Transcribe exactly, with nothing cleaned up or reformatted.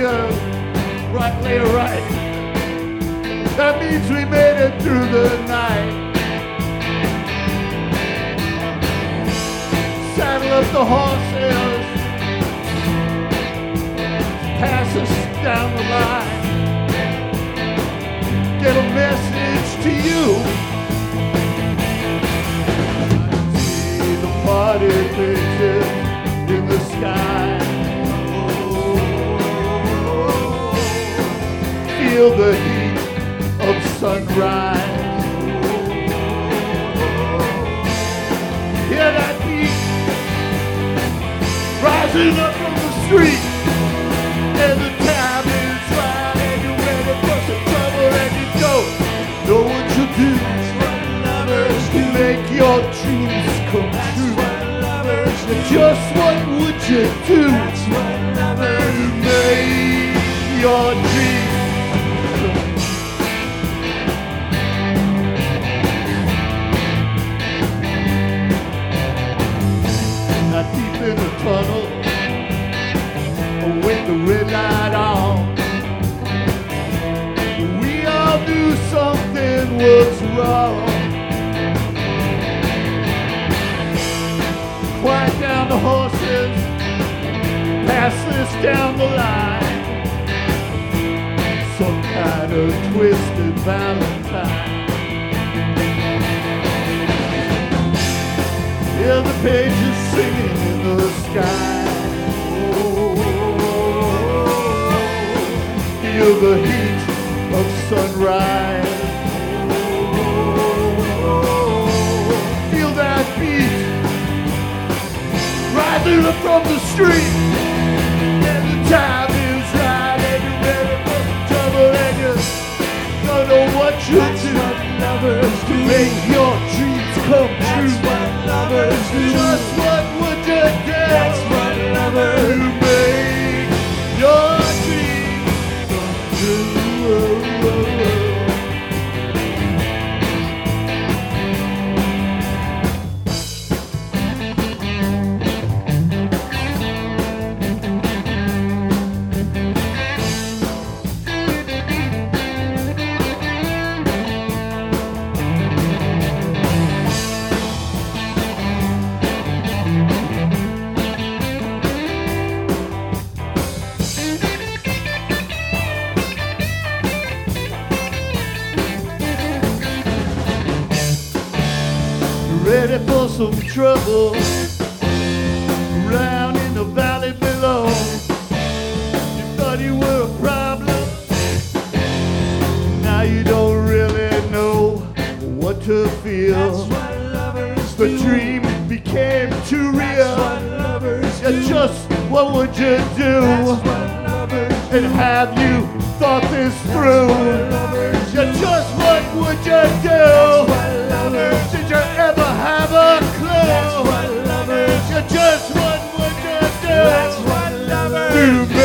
earth, right lay right. That means we made it through the night. Saddle up the horses, pass us down the line. Get a message to you. See the party pictures in the sky. Feel the heat of sunrise. Hear that beat rising up from the street. And the time is right, and you're ready for some trouble, and you don't know what you do. Lovers do. Make your dreams come true. Lovers do. Just what would you do? That's what lovers do. Make your dreams. Not deep in the tunnel, with the red light on, we all knew something was wrong. Quiet down the horses, pass this down the line. Some kind of twisted Valentine. Hear the pages singing in the sky. Feel the heat of sunrise. Feel that beat rising up from the street. And the time is right, and you're ready for some trouble, and you don't know what you do. What lovers do. Make your dreams come true. That's what lovers do. Just what would you do? That's what lovers do. Make your dreams come true. Ready for some trouble round in the valley below. You thought you were a problem, now you don't really know what to feel. That's what lovers do. The dream became too real. That's what lovers do. Yeah, just what would you do? That's what lovers do. And have you thought this through? Yeah, just what would you do? That's what lovers do. Did you ever have a clue? That's what lovers do. Just what would you do? That's what lovers do.